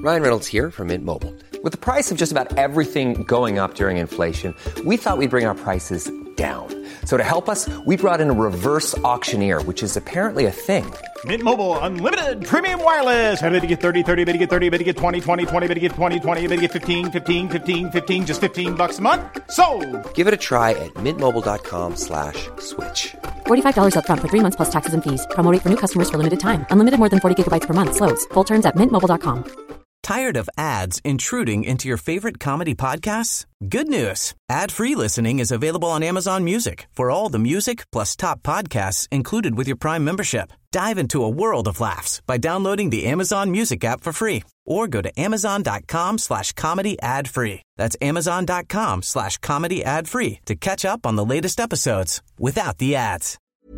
Ryan Reynolds here from Mint Mobile. With the price of just about everything going up during inflation, we thought we'd bring our prices down. So to help us, we brought in a reverse auctioneer, which is apparently a thing. Mint Mobile Unlimited Premium Wireless. How to get 30, 30, bit to get 30, bit to get 20, 20, 20, bit to get 20, 20, bit to get 15, 15, 15, 15, just $15 a month? Sold! Give it a try at mintmobile.com/switch. $45 up front for 3 months plus taxes and fees. Promo rate for new customers for limited time. Unlimited more than 40 gigabytes per month. Slows full terms at mintmobile.com. Tired of ads intruding into your favorite comedy podcasts? Good news. Ad-free listening is available on Amazon Music for all the music plus top podcasts included with your Prime membership. Dive into a world of laughs by downloading the Amazon Music app for free or go to amazon.com/comedy ad-free. That's amazon.com/comedy ad-free to catch up on the latest episodes without the ads.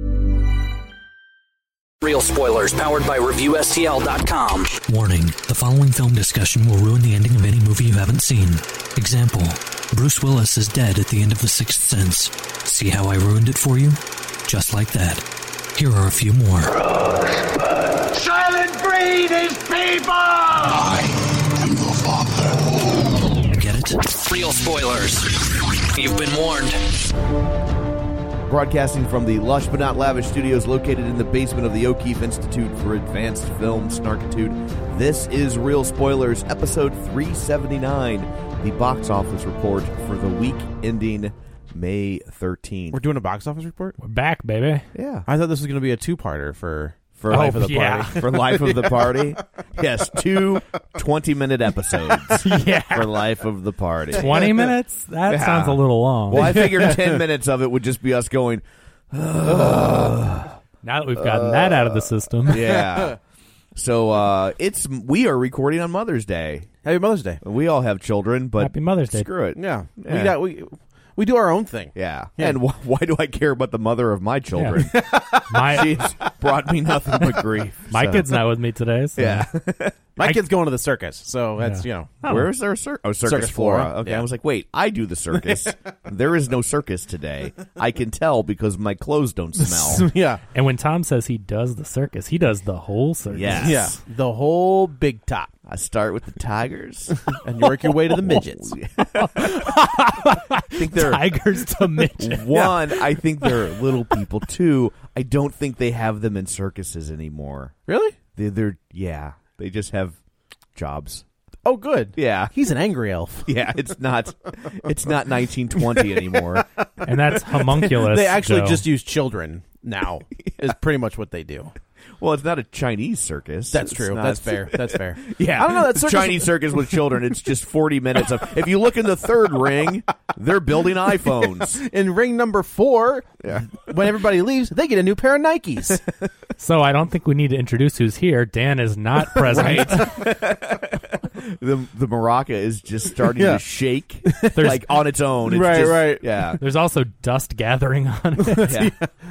Real spoilers powered by ReviewSTL.com. Warning, the following film discussion will ruin the ending of any movie you haven't seen. Example, Bruce Willis is dead at the end of The Sixth Sense. See how I ruined it for you? Just like that. Here are a few more. Rosebud. Silent breed is people! I am the father. Get it? Real spoilers. You've been warned. Broadcasting from the lush but not lavish studios located in the basement of the O'Keefe Institute for Advanced Film Snarkitude, this is Real Spoilers, episode 379, the box office report for the week ending May 13th. We're doing a box office report? We're back, baby. Yeah. I thought this was going to be a two-parter for Life of the Party. For Life of the Party? Yes, 2 20-minute episodes for Life of the Party. 20 minutes? That sounds a little long. Well, I figured 10 minutes of it would just be us going, now that we've gotten that out of the system. Yeah. So we are recording on Mother's Day. Happy Mother's Day. We all have children, but Happy Mother's Day. Screw it. Yeah. We do our own thing. Yeah. And why do I care about the mother of my children? She's brought me nothing but grief. My kid's not with me today. So. Yeah. My kid's going to the circus, so that's, Where's our circus? Oh, Circus Flora. Okay, Yeah. I was like, wait, I do the circus. There is no circus today. I can tell because my clothes don't smell. Yeah. And when Tom says he does the circus, he does the whole circus. Yes. Yeah. The whole big top. I start with the tigers. And you work your way to the midgets. I think they're tigers to midgets. One, I think they're little people. Two, I don't think they have them in circuses anymore. Really? They're they just have jobs. Oh, good. Yeah. He's an angry elf. Yeah, it's not 1920 anymore. And that's homunculus. They actually Joe. just use children now is pretty much what they do. Well, it's not a Chinese circus. That's true. That's fair. That's fair. Yeah. I don't know. That's Chinese circus with children. It's just 40 minutes of. If you look in the third ring, they're building iPhones. In ring number 4, when everybody leaves, they get a new pair of Nikes. So I don't think we need to introduce who's here. Dan is not present. The maraca is just starting to shake like on its own. It's right. Yeah. There's also dust gathering on it.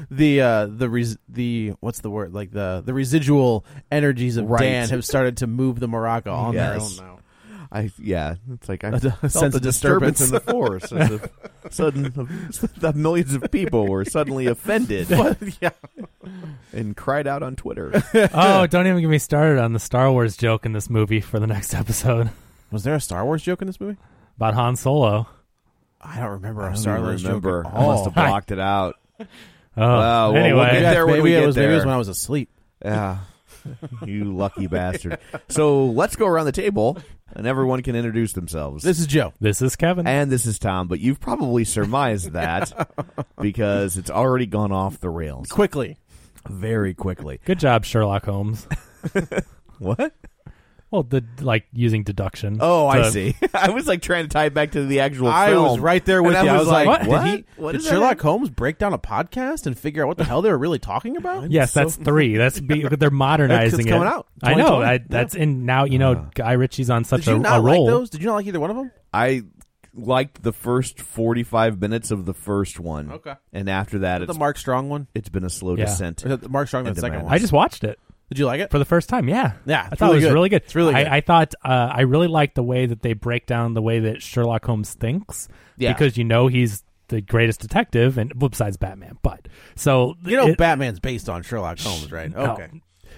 The what's the word? Like the residual energies of Dan have started to move the maraca on their own now. It's like I sense felt a of disturbance in the force. The millions of people were suddenly offended and cried out on Twitter. Oh, don't even get me started on the Star Wars joke in this movie for the next episode. Was there a Star Wars joke in this movie? About Han Solo. I don't remember I Star Wars joke. I must have blocked it out. Oh, anyway. We'll get there when we get there. Maybe it was when I was asleep. Yeah. You lucky bastard. So let's go around the table and everyone can introduce themselves. This is Joe. This is Kevin. And this is Tom, but you've probably surmised that because it's already gone off the rails. Quickly. Very quickly. Good job, Sherlock Holmes. What? Well, using deduction. Oh, I see. I was trying to tie it back to the actual film. I was right there with you. I was like, what? Did Sherlock Holmes break down a podcast and figure out what the hell they were really talking about? Yes, that's 3. They're modernizing it's coming out. I know. That's in now. Guy Ritchie's on such a roll. Like those? Did you not like either one of them? I liked the first 45 minutes of the first one. Okay. And after that, the Mark Strong one. It's been a slow descent. The Mark Strong, the second one. I just watched it. Did you like it? For the first time, yeah. Yeah, I thought it was really good. It's really good. I thought I really liked the way that they break down the way that Sherlock Holmes thinks. Yeah. Because he's the greatest detective, and besides Batman. But so Batman's based on Sherlock Holmes, right? Okay.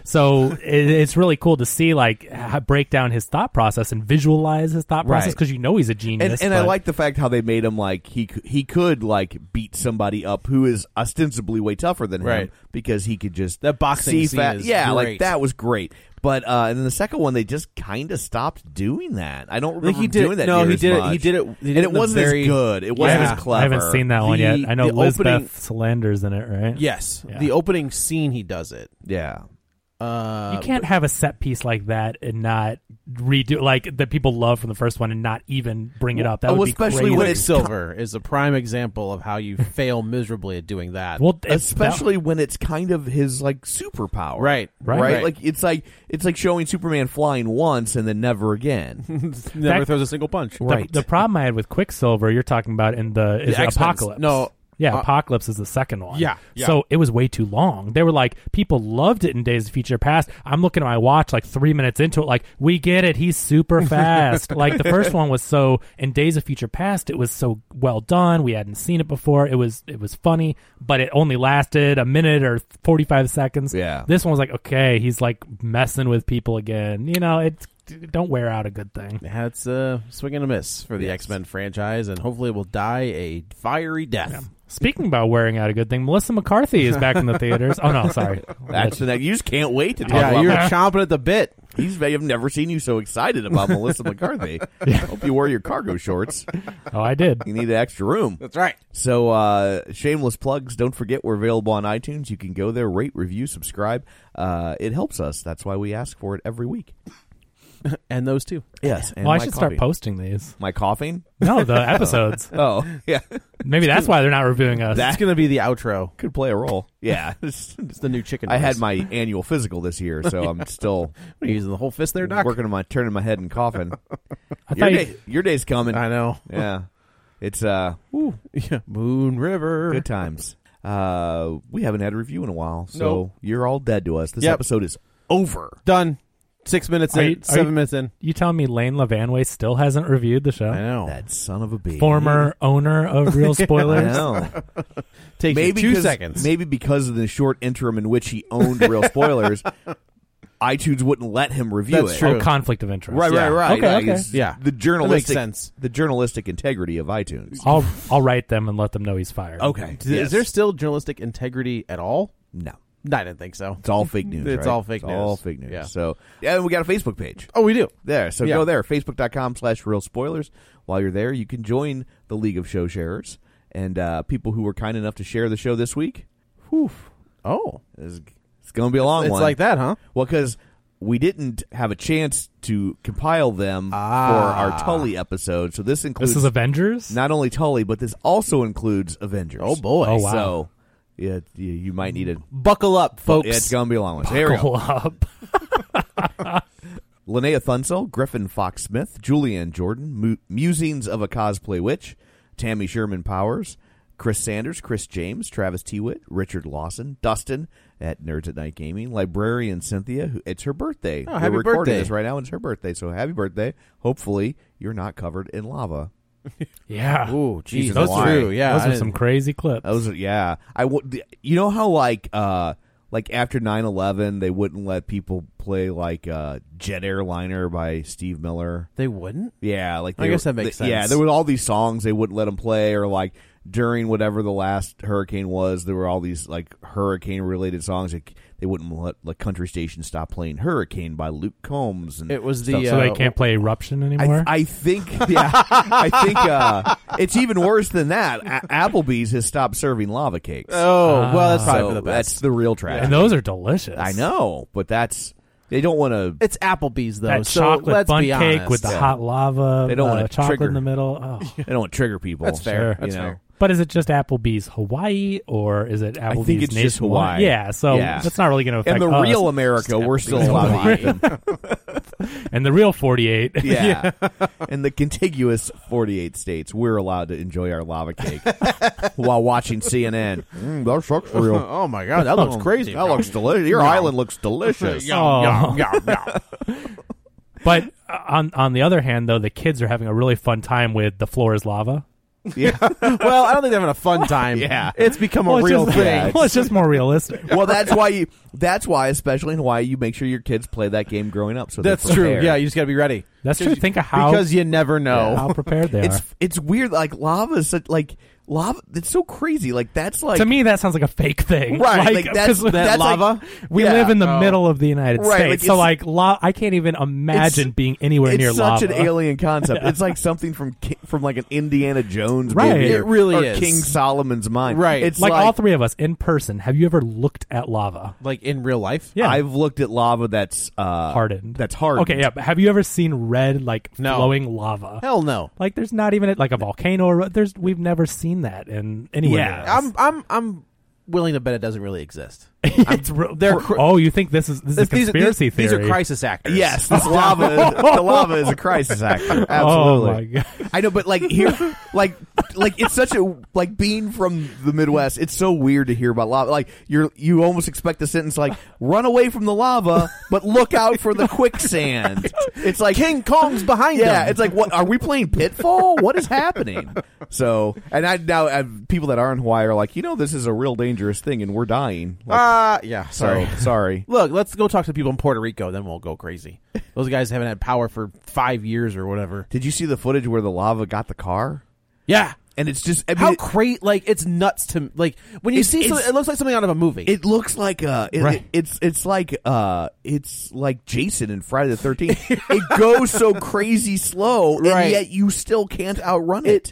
So it's really cool to see like break down his thought process and visualize his thought process because you know he's a genius. And I like the fact how they made him like he could like beat somebody up who is ostensibly way tougher than him because he could just that boxing scene is great. Like that was great. But and then the second one, they just kind of stopped doing that. I don't remember doing that. No, he did much. He did it, and it wasn't as good. It wasn't as clever. I haven't seen that one yet. I know Lisbeth opening, Salander's in it, right? Yes, yeah. The opening scene, he does it. Yeah. You can't have a set piece like that and not redo like that people love from the first one and not even bring it up. That would be especially crazy. when it's Quicksilver is a prime example of how you fail miserably at doing that. Well, especially when it's kind of his like superpower, right? Like it's like showing Superman flying once and then never again. Never throws a single punch. Right. The problem I had with Quicksilver, you're talking about in the Apocalypse. No. Yeah, Apocalypse is the second one. Yeah. So it was way too long. They were like, people loved it in Days of Future Past. I'm looking at my watch like 3 minutes into it, like, we get it. He's super fast. Like the first one was so, in Days of Future Past, it was so well done. We hadn't seen it before. It was funny, but it only lasted a minute or 45 seconds. Yeah. This one was like, okay, he's like messing with people again. You know, don't wear out a good thing. Yeah, it's a swing and a miss for the X-Men franchise, and hopefully it will die a fiery death. Yeah. Speaking about wearing out a good thing, Melissa McCarthy is back in the theaters. Oh, no, sorry. That's the next. You just can't wait to talk about you're chomping at the bit. I've never seen you so excited about Melissa McCarthy. Hope you wore your cargo shorts. Oh, I did. You need extra room. That's right. So, shameless plugs. Don't forget we're available on iTunes. You can go there, rate, review, subscribe. It helps us. That's why we ask for it every week. And those two. Yes. And well, I should start posting these. My coughing? No, the episodes. Oh, yeah. Maybe that's why they're not reviewing us. That's going to be the outro. Could play a role. Yeah. It's the new chicken. I had my annual physical this year, so I'm still what are you using the whole fist there, Doc? Working on my turning my head and coughing. Your day's coming. I know. Yeah. It's Moon River. Good times. We haven't had a review in a while, so you're all dead to us. This episode is over. Done. 6 minutes in, 7 minutes in. You telling me Lane Levanway still hasn't reviewed the show? I know. That son of a bitch. Former owner of Real Spoilers. I know. Takes maybe 2 seconds. Maybe because of the short interim in which he owned Real Spoilers, iTunes wouldn't let him review That's it. true. Oh, conflict of interest. Right. Okay. Yeah. The journalistic, that makes sense. The journalistic integrity of iTunes. I'll write them and let them know he's fired. Okay. Is there still journalistic integrity at all? No. I didn't think so. It's all fake news. It's right? all fake news. All fake news. Yeah. So, and we got a Facebook page. Oh, we do. There. So go there. Facebook.com/Real Spoilers. While you're there, you can join the League of Show Sharers. And people who were kind enough to share the show this week. Whew. Oh. It's going to be a long one. It's like that, huh? Well, because we didn't have a chance to compile them for our Tully episode. So this includes... This is Avengers? Not only Tully, but this also includes Avengers. Oh, boy. Oh, wow. So... Yeah, you might need to buckle up, folks. It's going to be a long one. So here we go. Buckle up. Linnea Thunsell, Griffin Fox Smith, Julianne Jordan, Musings of a Cosplay Witch, Tammy Sherman Powers, Chris Sanders, Chris James, Travis Tewitt, Richard Lawson, Dustin at Nerds at Night Gaming, Librarian Cynthia, it's her birthday. Oh, happy We're recording birthday. this right now, and it's her birthday, so happy birthday. Hopefully, you're not covered in lava. Yeah. Ooh, geez, Those that's true. Yeah, Those are some crazy clips. Those are, yeah. You know how like after 9/11 they wouldn't let people play like Jet Airliner by Steve Miller. They wouldn't? Yeah, like I guess that makes sense. Yeah, there were all these songs they wouldn't let them play, or like during whatever the last hurricane was, there were all these like hurricane related songs. They wouldn't let country stations stop playing "Hurricane" by Luke Combs. And it was stuff. So they can't play "Eruption" anymore. I think, yeah, I think it's even worse than that. Applebee's has stopped serving lava cakes. Oh, well, that's probably so for the best. That's the real tragedy. And those are delicious. I know, but they don't want to. It's Applebee's though. That so chocolate let's bun be cake honest. with the hot lava. They don't want to chocolate trigger in the middle. Oh. They don't want to trigger people. That's fair. Sure. That's fair. But is it just Applebee's Hawaii, or is it Applebee's think it's just nationwide? Hawaii. Yeah, so that's not really going to affect In the us. real America, we're still allowed to eat them. And the real 48. Yeah. In the contiguous 48 states, we're allowed to enjoy our lava cake while watching CNN. That looks real. Oh, my God. That looks crazy. That looks delicious. Your island looks delicious. But on the other hand, though, the kids are having a really fun time with The Floor is Lava. Yeah. Well, I don't think they're having a fun time. Yeah. It's become a real thing. Well, it's just more realistic. Well, that's why, especially in Hawaii, you make sure your kids play that game growing up. So That's they're true. prepared. Yeah, you just got to be ready. That's true. Think of how because you never know how prepared they are. It's weird. Like lava is such, like lava. It's so crazy. Like that's like To me, that sounds like a fake thing, right? Like, Like that's 'cause that's lava. Like, we yeah. live in the middle of the United Right, States, like, so I can't even imagine being anywhere it's near such lava. an alien concept. It's like something from like an Indiana Jones Right. movie. It really or is. King Solomon's Mine. Right. It's like all three of us in person. Have you ever looked at lava? like in real life. Yeah. I've looked at lava that's Hardened. That's hardened. Okay, yeah. But have you ever seen red, like No. flowing lava? Hell no. Like there's not even like a volcano. Or we've never seen that in anywhere. Yeah. else. I'm willing to bet it doesn't really exist. It's you think this is a conspiracy theory? These are crisis actors. Yes, this lava. The lava is a crisis actor. Absolutely. Oh my god! I know, but like here, like it's such a like being from the Midwest. It's so weird to hear about lava. Like you almost expect a sentence like "run away from the lava, but look out for the quicksand." It's like King Kong's behind yeah. them. It's like what are we playing Pitfall? What is happening? So, and I now people that are in Hawaii are like, this is a real dangerous thing, and we're dying. Like, yeah. sorry. Look, let's go talk to people in Puerto Rico. Then we'll go crazy. Those guys haven't had power for 5 years or whatever. Did you see the footage where the lava got the car? Yeah. And it's just How great! Like it's nuts to like when you see something. It looks like something out of a movie. It looks like Right. it's like Jason in Friday the 13th. It goes so crazy slow, Right. and yet you still can't outrun it.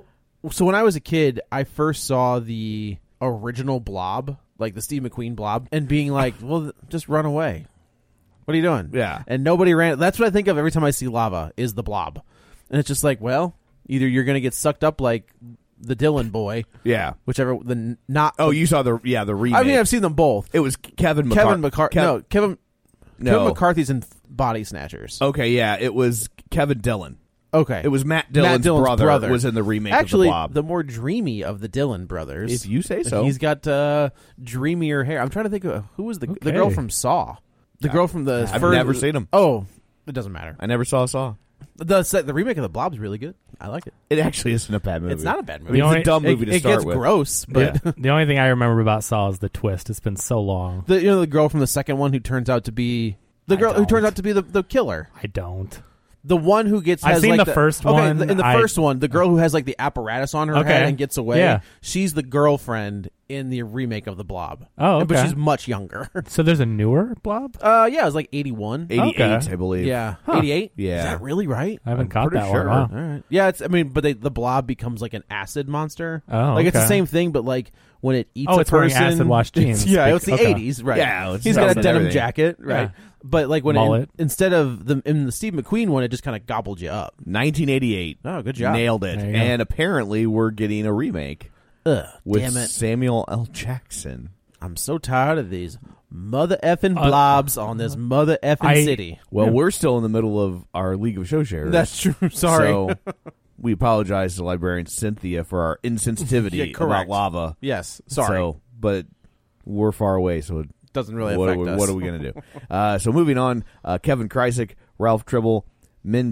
So when I was a kid, I first saw the original Blob, like the Steve McQueen Blob, and being like, "Well, just run away. What are you doing?" Yeah. And nobody ran. That's what I think of every time I see lava is the Blob, and it's just like, well, either you're going to get sucked up like the Dylan boy, Yeah. whichever the not. Oh, you saw the remake. I mean, I've seen them both. It was Kevin McCarthy. No. Kevin McCarthy's in Body Snatchers. Okay, yeah, it was Kevin Dillon. Okay, It was Matt Dillon's brother was in the remake Actually, of the Blob. the more dreamy of the Dillon brothers. If you say so. He's got dreamier hair. I'm trying to think of who was the Okay. girl from Saw. The girl from the I've never seen him. Oh, it doesn't matter. I never saw Saw. The remake of the Blob's really good. I like it. It actually isn't a bad movie. It's not a bad I movie. mean, The only- it's a dumb movie to it start gets with. gross, but Yeah. The only thing I remember about Saw is the twist. It's been so long. the girl from the second one who turns out to be the girl who don't. turns out to be the killer. I don't. The one who gets I've has seen like the first one. in the first one, the girl who has like the apparatus on her Okay. head and gets away. Yeah. She's the girlfriend in the remake of the Blob. Oh, but okay. she's much younger. So there's a newer Blob? Yeah, it was like 81. 88, Okay. I believe. Yeah, Huh. 88. Yeah. Is that really right? I haven't I'm caught pretty that sure. one. Wow. All right. Yeah, it's. I mean, but the Blob becomes like an acid monster. Oh, like it's the okay. same thing, but like when it eats Oh, a it's wearing person, acid wash jeans. Yeah, it's the Okay. 80s, right? Yeah, it's he's got a something denim everything. jacket, right? Yeah. But like when Mullet. instead of in the Steve McQueen one, it just kind of gobbled you up. 1988. Oh, good job. Nailed it. There you go. And apparently we're getting a remake Ugh, with damn it! Samuel L. Jackson. I'm so tired of these mother effing blobs on this mother effing city. Well, we're still in the middle of our League of Show Sharers. That's true. Sorry. So we apologize to librarian Cynthia for our insensitivity Yeah, correct. about lava. Yes. Sorry. So, but we're far away, so it Doesn't really what affect are we, us. What are we going to do? So moving on, Kevin Kreisig, Ralph Tribble, Ming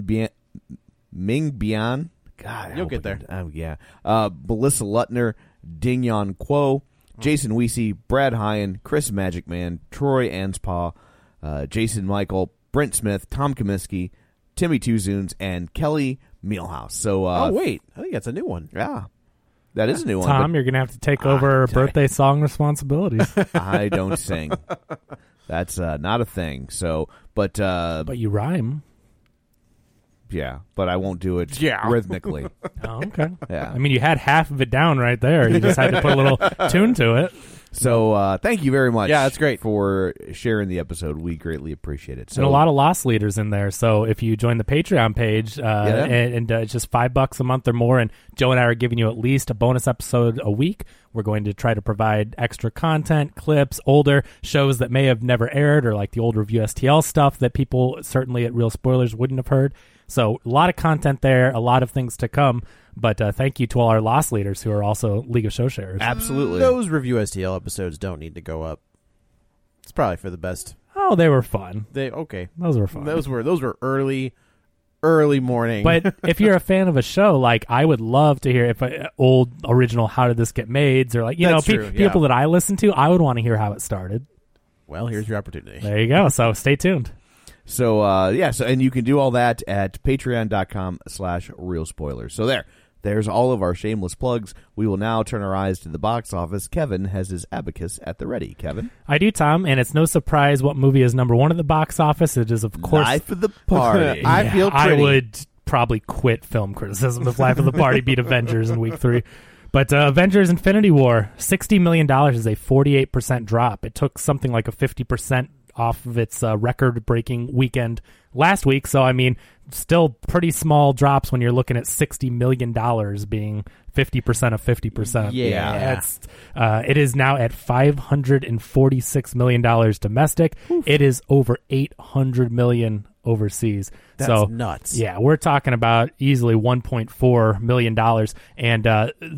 Bian. God, I You'll hope get I there. can- yeah. Melissa Lutner, Ding Yon Kuo, Jason Weesey, Brad Hyan, Chris Magic Man, Troy Anspaugh, Jason Michael, Brent Smith, Tom Comiskey, Timmy Tuzoons, and Kelly Mielhaus. So, Oh wait, I think that's a new one. yeah, that is a new one. Tom, you're going to have to take over birthday song responsibilities. but I don't sing. That's not a thing. So, but But you rhyme. yeah, but I won't do it Yeah. rhythmically. Oh, okay. Yeah. I mean, you had half of it down right there. You just had to put a little tune to it. So thank you very much. Yeah, that's great. for sharing the episode. We greatly appreciate it. So And a lot of loss leaders in there. So if you join the Patreon page, and it's just $5 a month or more, and Joe and I are giving you at least a bonus episode a week. We're going to try to provide extra content, clips, older shows that may have never aired, or like the old Review STL stuff that people certainly at Real Spoilers wouldn't have heard. So a lot of content there, a lot of things to come. But thank you to all our loss leaders who are also League of Show Sharers. absolutely. Those Review STL episodes don't need to go up. It's probably for the best. Oh, they were fun. They okay. Those were fun. Those were early early morning. But if you're a fan of a show, like I would love to hear if old original How Did This Get Made, or like people that I listen to, I would want to hear how it started. Well, here's your opportunity. There you go. So stay tuned. So and you can do all that at patreon.com/realspoilers. So there's all of our shameless plugs. We will now turn our eyes to the box office. Kevin has his abacus at the ready. Kevin? I do, Tom, and it's no surprise what movie is number one at the box office. It is, of course... Life of the Party. I feel pretty. I would probably quit film criticism if Life of the Party beat Avengers in week 3. But Avengers Infinity War, $60 million is a 48% drop. It took something like a 50% off of its record-breaking weekend last week. So, I mean, still pretty small drops when you're looking at $60 million being 50% of 50%. Yeah. It is now at $546 million domestic. Oof. It is over $800 million overseas. That's nuts. Yeah, we're talking about easily $1.4 million. And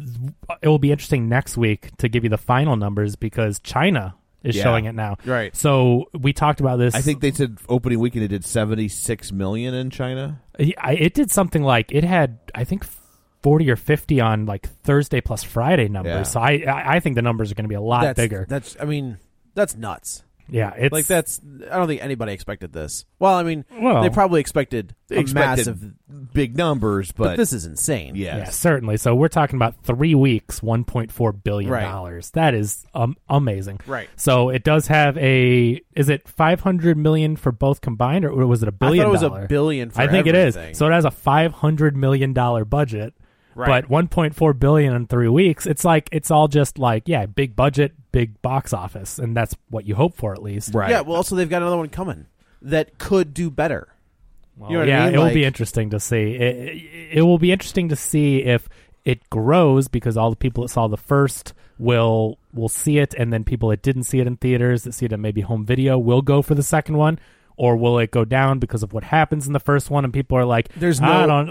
it will be interesting next week to give you the final numbers because China is showing it now. Right. So we talked about this. I think they said opening weekend it did $76 million in China. It did something like, it had, I think, 40 or 50 on like Thursday plus Friday numbers. Yeah. So I think the numbers are going to be a lot bigger. That's nuts. Yeah, it's like I don't think anybody expected this. Well, I mean, they probably exped massive big numbers, but this is insane. Yes. Yeah, certainly. So we're talking about 3 weeks, $1.4 billion. Right. That is amazing. Right. So it does have is it $500 million for both combined, or was it $1 billion? I thought it was $1 billion for I think everything. It is. So it has a $500 million budget. Right. But $1.4 billion in 3 weeks, it's all just like, big budget, big box office, and that's what you hope for at least. Right. Yeah, well, also they've got another one coming that could do better. Well, you know what I mean? It will be interesting to see. It will be interesting to see if it grows because all the people that saw the first will see it, and then people that didn't see it in theaters, that see it on maybe home video, will go for the second one. Or will it go down because of what happens in the first one, and people are like, there's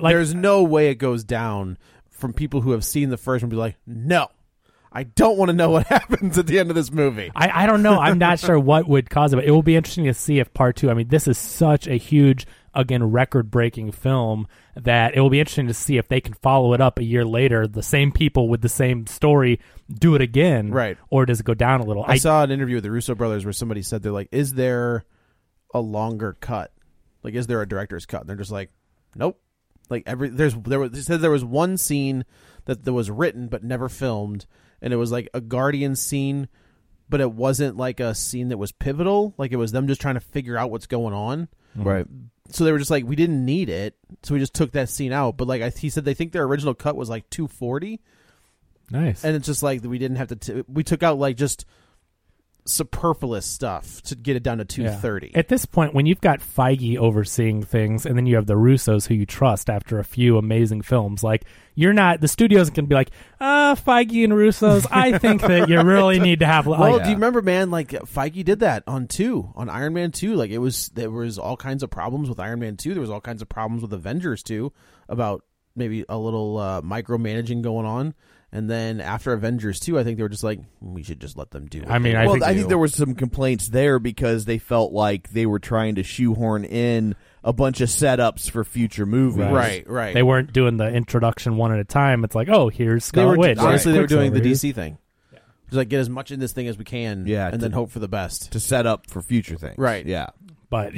no way it goes down from people who have seen the first one be like, no, I don't want to know what happens at the end of this movie. I don't know. I'm not sure what would cause it, but it will be interesting to see if part 2, I mean, this is such a huge, again, record-breaking film that it will be interesting to see if they can follow it up a year later, the same people with the same story, do it again. Right. Or does it go down a little? I saw an interview with the Russo brothers where somebody said, they're like, is there a longer cut? Like, is there a director's cut? And they're just like, nope. Like they said there was one scene that was written but never filmed, and it was like a Guardian scene, but it wasn't like a scene that was pivotal. Like it was them just trying to figure out what's going on. Right. So they were just like, we didn't need it, so we just took that scene out. But like he said, they think their original cut was like 240. Nice. And it's just like we didn't have to. We took out like just superfluous stuff to get it down to 230. At this point, when you've got Feige overseeing things and then you have the Russos who you trust after a few amazing films, like the studio's going to be like, Feige and Russos, I think that you really need to have. Well, do you remember, man, like Feige did that on Iron Man 2. Like there was all kinds of problems with Iron Man 2. There was all kinds of problems with Avengers 2 about maybe a little micromanaging going on. And then after Avengers 2, I think they were just like, we should just let them do it. I mean, I think there was some complaints there because they felt like they were trying to shoehorn in a bunch of setups for future movies. Right. They weren't doing the introduction one at a time. It's like, oh, here's Scarlet Witch. Honestly, they were doing the DC thing. Just like get as much in this thing as we can, and then hope for the best. To set up for future things. Right. Yeah. But,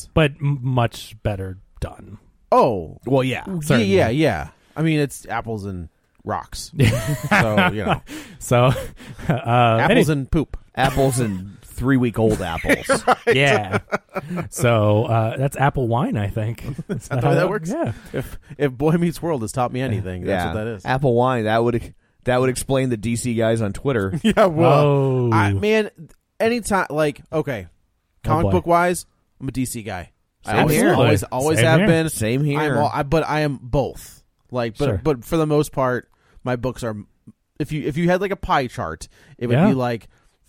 much better done. Oh. Well, yeah. Certainly. Yeah. I mean, it's apples and rocks. So, So, apples and poop. Apples and 3-week-old apples. Right. Yeah. So, that's apple wine, I think. Is that how that works? Yeah. If Boy Meets World has taught me anything, that's what that is. Apple wine, that would explain the DC guys on Twitter. Yeah, well, man, anytime, like, okay, comic book wise, I'm a DC guy. I always have been. Same here. But I am both. Like, but for the most part, my books are. If you had like a pie chart, it would be like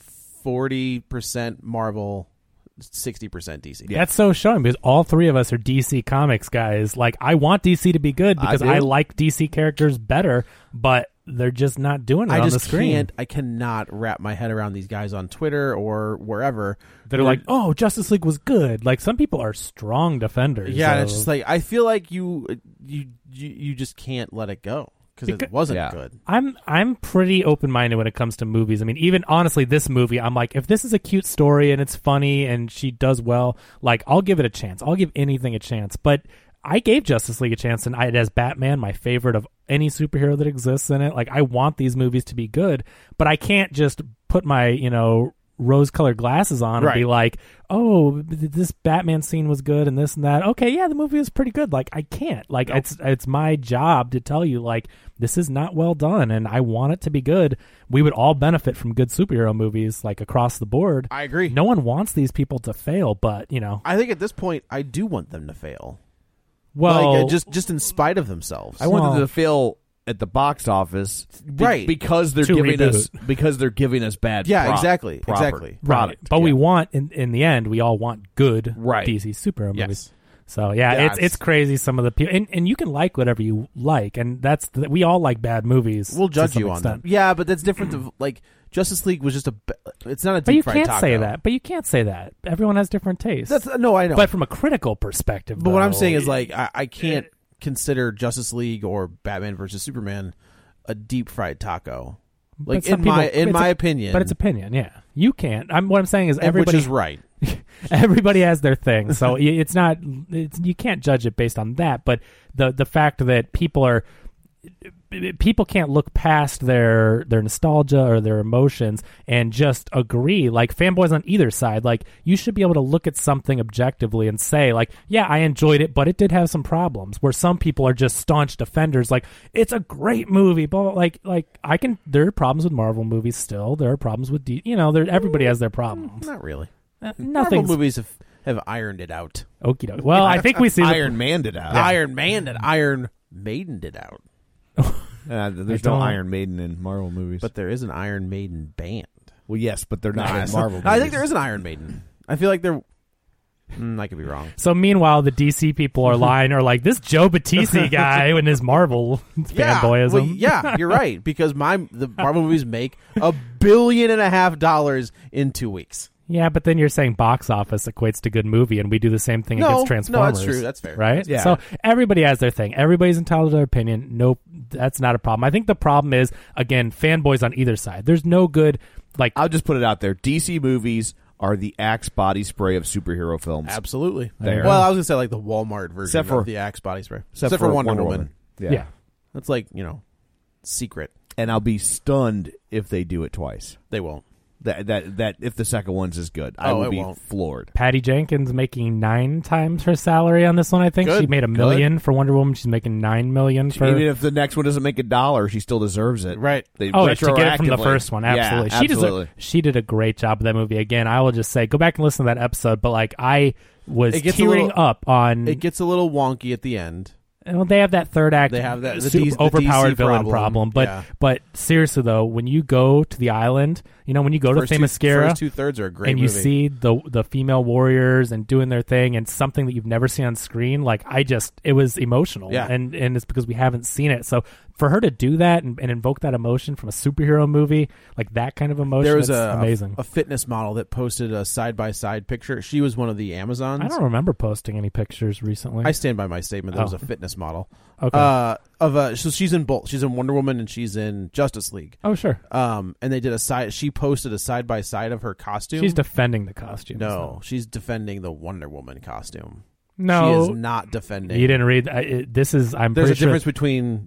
40% Marvel, 60% DC. Yeah. That's so showing because all three of us are DC Comics guys. Like, I want DC to be good because I like DC characters better, but they're just not doing it on the screen. I cannot wrap my head around these guys on Twitter or wherever. They're like, oh, Justice League was good. Like, some people are strong defenders. Yeah, and it's just like, I feel like you just can't let it go because it wasn't good. I'm pretty open-minded when it comes to movies. I mean, even honestly, this movie, I'm like, if this is a cute story and it's funny and she does well, like, I'll give it a chance. I'll give anything a chance. But I gave Justice League a chance, and it has Batman, my favorite of any superhero that exists in it. Like, I want these movies to be good, but I can't just put my, rose-colored glasses on and be like, oh, this Batman scene was good and this and that. Okay, yeah, the movie is pretty good. Like, I can't. Like, it's my job to tell you, like, this is not well done, and I want it to be good. We would all benefit from good superhero movies, like, across the board. I agree. No one wants these people to fail, but, I think at this point, I do want them to fail. Well, just in spite of themselves. I want them to fail at the box office, right? Because they're giving us bad. Exactly. Product. Right. But we want in the end, we all want good DC superhero movies. So it's crazy. Some of the people, and you can like whatever you like, and we all like bad movies. We'll judge you on them. Yeah, but that's different. Like Justice League was just it's not a deep fried taco. But you can't say that. Everyone has different tastes. No, I know. But from a critical perspective, but what I'm saying is, like, I can't consider Justice League or Batman versus Superman a deep fried taco. Like, in my opinion. But it's opinion. Yeah, you can't. What I'm saying is everybody which is right. Everybody has their thing, so it's not. You can't judge it based on that. But the fact that people can't look past their nostalgia or their emotions and just agree. Like, fanboys on either side, like, you should be able to look at something objectively and say, like, yeah, I enjoyed it, but it did have some problems. Where some people are just staunch defenders, like, it's a great movie, but there are problems with Marvel movies still. There are problems with everybody has their problems. Not really. Nothing. Marvel movies have ironed it out. Okie doke. Well, I think we see Iron Manned it out. Iron Maidened it out. There's no Iron Maiden in Marvel movies, but there is an Iron Maiden band. Well, yes, but they're not in Marvel movies. I think there is an Iron Maiden. I feel like they're. I could be wrong. So meanwhile, the DC people are lying, or like, this Joe Batiste guy and his Marvel fanboyism. Well, yeah, you're right, because the Marvel movies make $1.5 billion in 2 weeks. Yeah, but then you're saying box office equates to good movie, and we do the same thing against Transformers. No, that's true. That's fair. Right? Yeah. So everybody has their thing. Everybody's entitled to their opinion. Nope, that's not a problem. I think the problem is, again, fanboys on either side. There's no good, like... I'll just put it out there. DC movies are the Axe body spray of superhero films. Absolutely. There. Well, I was going to say, like, the Walmart version of the Axe body spray. Except for Wonder Woman. Yeah. That's like, secret. And I'll be stunned if they do it twice. They won't. That if the second one's is good, I will be floored. Patty Jenkins making 9 times her salary on this one. I think she made $1 million for Wonder Woman. She's making $9 million for. Even if the next one doesn't make $1, she still deserves it. Right? To get it from the first one, absolutely. Yeah, absolutely. She did a great job with that movie. Again, I will just say, go back and listen to that episode. But like, I was tearing up on. It gets a little wonky at the end. Well, they have that third act. They have that overpowered DC villain problem. But seriously though, when you go to the island, when you go to Themyscira, first 2/3 are a great and movie. You see the female warriors and doing their thing, and something that you've never seen on screen, like it was emotional. Yeah. And it's because we haven't seen it. So for her to do that and invoke that emotion from a superhero movie, like that kind of emotion, there was amazing. A fitness model that posted a side-by-side picture. She was one of the Amazons. I don't remember posting any pictures recently. I stand by my statement. That was a fitness model. Okay. So she's in both. She's in Wonder Woman and she's in Justice League. Oh, sure. And they did she posted a side-by-side of her costume. She's defending the costume. No, she's defending the Wonder Woman costume. No. She is not defending. You didn't read. There's a difference between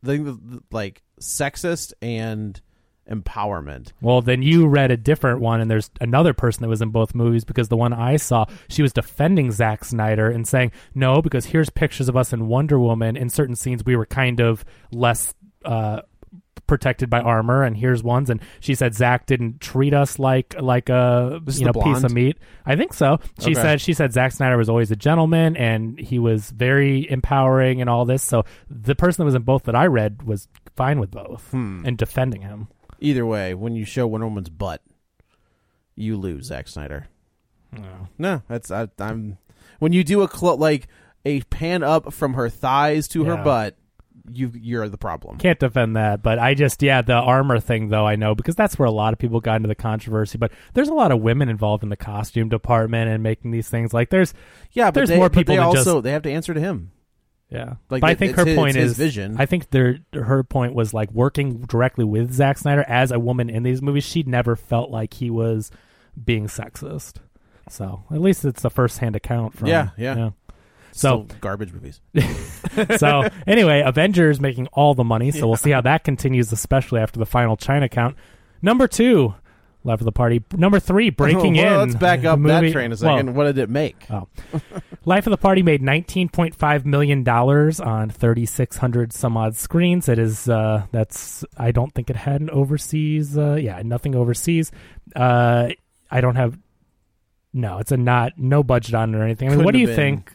like sexist and empowerment. Well, then you read a different one, and there's another person that was in both movies, because the one I saw, she was defending Zack Snyder and saying, no, because here's pictures of us in Wonder Woman. In certain scenes, we were kind of less protected by armor, and here's ones. And she said Zack didn't treat us like a piece of meat. I think so. She said Zack Snyder was always a gentleman, and he was very empowering and all this. So the person that was in both that I read was fine with both and defending him. Either way, when you show Wonder Woman's butt, you lose, Zack Snyder. No, that's I'm. When you do a pan up from her thighs to her butt, you're the problem. Can't defend that, but I just the armor thing though I know because that's where a lot of people got into the controversy. But there's a lot of women involved in the costume department and making these things. Like there's more people. They have to answer to him. Yeah, like but I think her point is vision. I think her point was like working directly with Zack Snyder as a woman in these movies. She never felt like he was being sexist. So at least it's a first-hand account from yeah. So still garbage movies. So anyway, Avengers making all the money. So we'll see how that continues, especially after the final China count. Number 2, Life of the Party. Number 3, Breaking In. Let's back up that train a second. Well, what did it make? Life of the Party made $19.5 million on 3,600 some odd screens. It is that's I don't think it had an overseas. Nothing overseas. I don't have. No, it's no budget on it or anything. I mean, what do you think?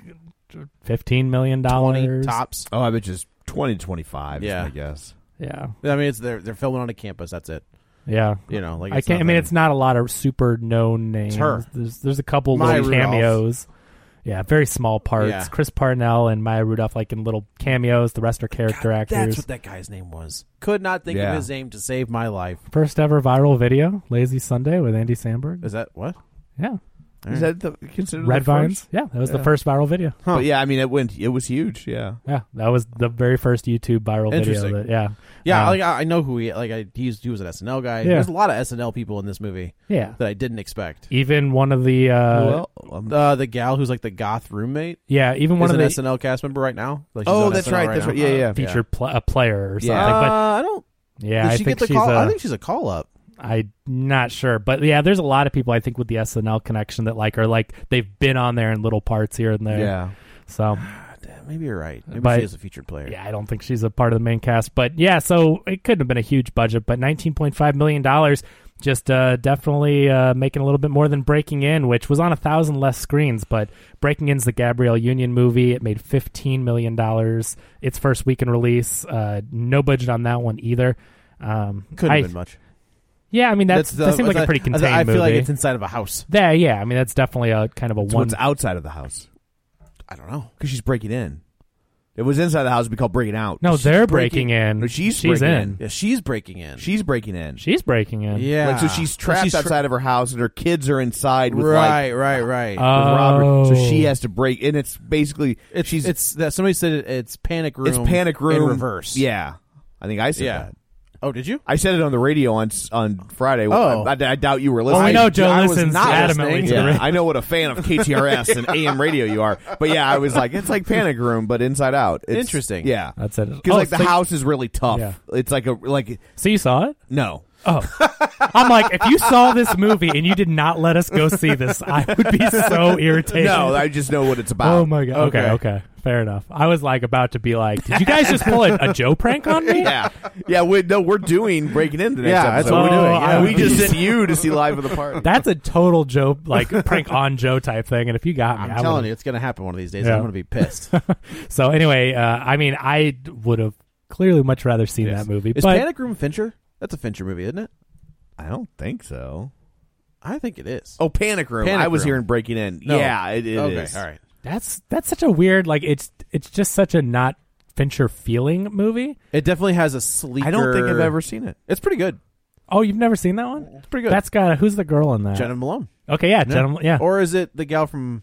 $15 million 20 tops. Oh, I bet just 20 to 25. Yeah, I guess. Yeah, I mean, they're filming on a campus. That's it. Yeah, like I can't. I mean, it's not a lot of super known names. It's her. There's a couple little cameos. Yeah, very small parts. Yeah. Chris Parnell and Maya Rudolph like in little cameos. The rest are character actors. That's what that guy's name was. Could not think of his name to save my life. First ever viral video, Lazy Sunday with Andy Samberg. Is that what? Yeah. Is that considered Red the Vines? first? Yeah, that was the first viral video. Huh. But yeah, I mean, it was huge. Yeah, yeah, that was the very first YouTube viral video. I know who he was an SNL guy. Yeah. There's a lot of SNL people in this movie. Yeah, that I didn't expect. Even one of the the gal who's like the goth roommate. Yeah, even one of the the SNL cast member right now. Like that's right. That's right. Yeah. Featured a player or something. Yeah. But I don't. Yeah, I think she's I think she's a call up. I'm not sure, but yeah, there's a lot of people I think with the SNL connection that are like they've been on there in little parts here and there. Yeah. So maybe you're right. Maybe she is a featured player. Yeah, I don't think she's a part of the main cast, but yeah, so it couldn't have been a huge budget, but $19.5 million, just definitely making a little bit more than Breaking In, which was on 1,000 less screens. But Breaking In's the Gabrielle Union movie. It made $15 million its first weekend release. No budget on that one either. Couldn't have been much. Yeah, I mean that seems like a pretty contained movie. I feel like it's inside of a house. Yeah, I mean that's definitely a kind of a one. What's outside of the house? I don't know, because she's breaking in. If it was inside the house, it'd be called breaking out. No, they're breaking in. No, she's breaking in. Yeah, she's breaking in. She's breaking in. She's breaking in. Yeah, like so she's trapped outside of her house, and her kids are inside with right. Oh. With Robert. So she has to break, and it's basically it's that somebody said it's Panic Room. It's Panic Room in reverse. Yeah, I think I said that. Oh, did you? I said it on the radio on Friday. Oh. I doubt you were listening. I know Joe I was listens not adamantly to the radio. I know what a fan of KTRS and AM radio you are. But yeah, I was like, it's like Panic Room, but inside out. It's, interesting. Yeah. That's it. Because the house is really tough. Yeah. It's like So you saw it? No. Oh. I'm like, if you saw this movie and you did not let us go see this, I would be so irritated. No, I just know what it's about. Oh my god. Okay. Fair enough. I was like about to be like, did you guys just pull a Joe prank on me? Yeah. We're doing Breaking In the next episode. That's what we're doing. Yeah, we just sent you to see Live of the Party. That's a total Joe, like prank on Joe type thing. And if you got me, I'm telling you, it's going to happen one of these days. Yeah. I'm going to be pissed. So anyway, I mean, I would have clearly much rather seen that movie. Is Panic Room Fincher? That's a Fincher movie, isn't it? I don't think so. I think it is. Oh, Panic Room. I was hearing Breaking In. No. Yeah, it is. Okay, all right. That's such a weird, like it's just such a not Fincher feeling movie. It definitely has a sleeker. I don't think I've ever seen it. It's pretty good. Oh, you've never seen that one? It's pretty good. That's got who's the girl in that? Jenna Malone. Okay, yeah, Jenna. Yeah. Or is it the gal from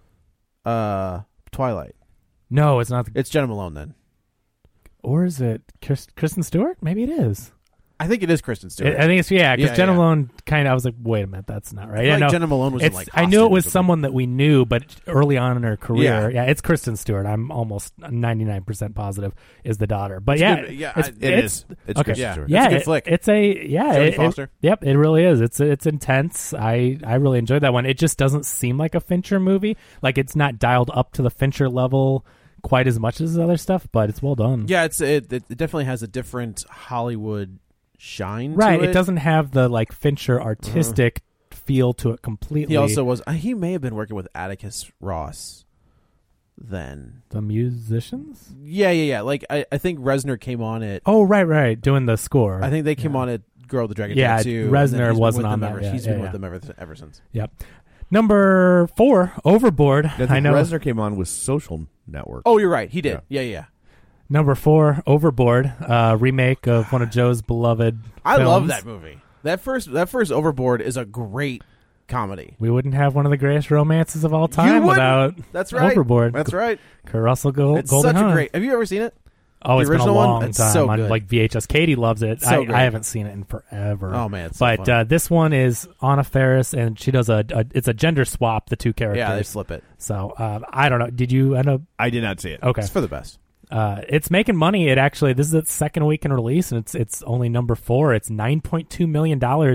Twilight? No, it's not. It's Jenna Malone then. Or is it Kristen Stewart? Maybe it is. I think it is Kristen Stewart. I think it's because Jenna Malone kind of. I was like, wait a minute, that's not right. I feel like Jenna Malone was in like. I knew it was someone that we knew, but early on in her career, it's Kristen Stewart. I'm almost 99% positive is the daughter. But it is. It's okay. Kristen Stewart. Yeah, it's a good flick. It's Jodie Foster. Yep, it really is. It's intense. I really enjoyed that one. It just doesn't seem like a Fincher movie. Like it's not dialed up to the Fincher level quite as much as his other stuff, but it's well done. Yeah, it definitely has a different Hollywood shine right to it. It doesn't have the like Fincher artistic feel to it completely. He also was he may have been working with Atticus Ross then. The musicians? Yeah. Like I think Reznor came on it. Oh, right, doing the score. I think they came on it Girl with the Dragon Tattoo. Reznor wasn't on that. He's been with them ever since. Yep. Number 4, Overboard. I know Reznor came on with Social Network. Oh, you're right. He did. Yeah. Number 4, Overboard, remake of one of Joe's beloved I films. love that movie. That first Overboard is a great comedy. We wouldn't have one of the greatest romances of all time without That's right. Overboard. That's right. Kurt Russell, It's Golden such a Hunt. great. Have you ever seen it? Oh, The it's been a original one? long It's time so on good. like VHS. Katie loves it. So great. I haven't seen it in forever. Oh, man, it's so but funny. this one is Anna Faris, and she does it's a gender swap. The two characters. Yeah, they flip it. So I don't know. Did you end up? I did not see it. Okay, It's for the best. it's making money. It actually, this is its second week in release, and it's only number 4. It's $9.2 million.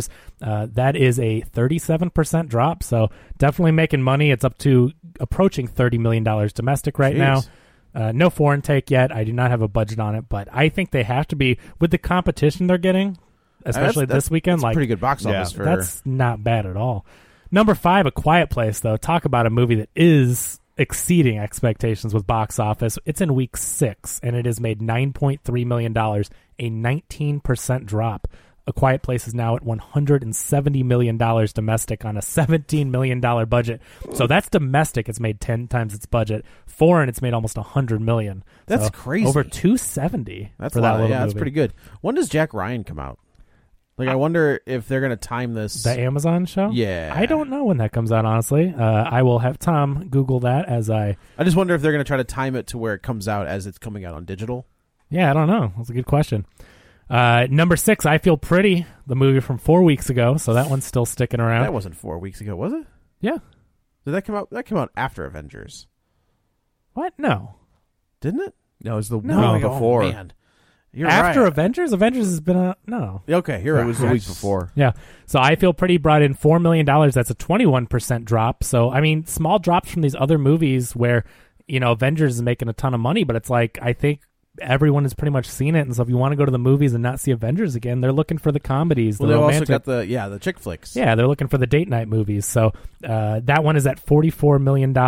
That is a 37% drop. So definitely making money. It's up to approaching $30 million domestic right now. No foreign take yet. I do not have a budget on it, but I think they have to be with the competition they're getting, especially this weekend. That's Like pretty good box office for. that's not bad at all. Number 5, A Quiet Place. Though, talk about a movie that is exceeding expectations with box office. It's in week 6, and it has made $9.3 million, a 19% drop. A Quiet Place is now at $170 million domestic on a $17 million budget. So that's domestic. It's made 10 times its budget. Foreign, it's made almost $100 million. That's So crazy. Over $270 That's for a that lot. little Yeah, that's movie. pretty good. When does Jack Ryan come out? Like, I wonder if they're going to time this. The Amazon show? Yeah. I don't know when that comes out, honestly. I will have Tom Google that as I just wonder if they're going to try to time it to where it comes out as it's coming out on digital. Yeah, I don't know. That's a good question. Number 6, I Feel Pretty, the movie from 4 weeks ago, so that one's still sticking around. That wasn't 4 weeks ago, was it? Yeah. Did that come out? That came out after Avengers, What? No. didn't it? No, it was the No. week before. Oh, man. You're After right. Avengers? Avengers has been no. Okay, you're right. It was the week before. Yeah. So I Feel Pretty brought in $4 million. That's a 21% drop. So, I mean, small drops from these other movies where, Avengers is making a ton of money, but it's like, I think everyone has pretty much seen it. And so if you want to go to the movies and not see Avengers again, they're looking for the comedies, Well, the they've romantic. also got the chick flicks. Yeah, they're looking for the date night movies. So that one is at $44 million,